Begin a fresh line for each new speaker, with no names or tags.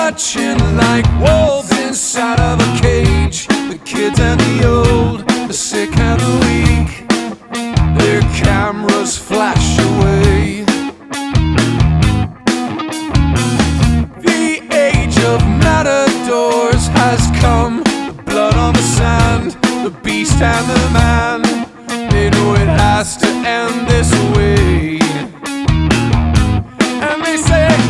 watching like wolves inside of a cage. The kids and the old, the sick and the weak, their cameras flash away. The age of matadors has come. The blood on the sand, the beast and the man, they know it has to end this way.